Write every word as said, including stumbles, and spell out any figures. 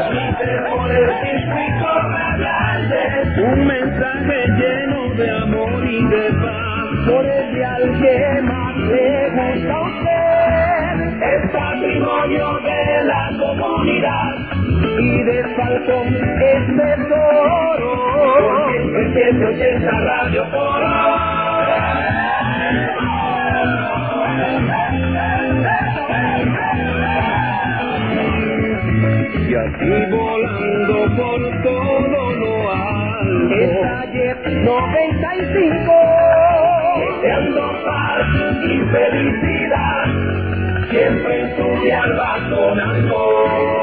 transmite por el circuito radial de un mensaje lleno de amor y de paz, por el dial que más le gusta a usted, el patrimonio de la comunidad. y de Falcón es tesoro, Por ciento ochenta Radio Foro. y así volando por todo lo alto, Esta Jet noventa y cinco, deseando paz y felicidad, siempre en tu dial va sonando.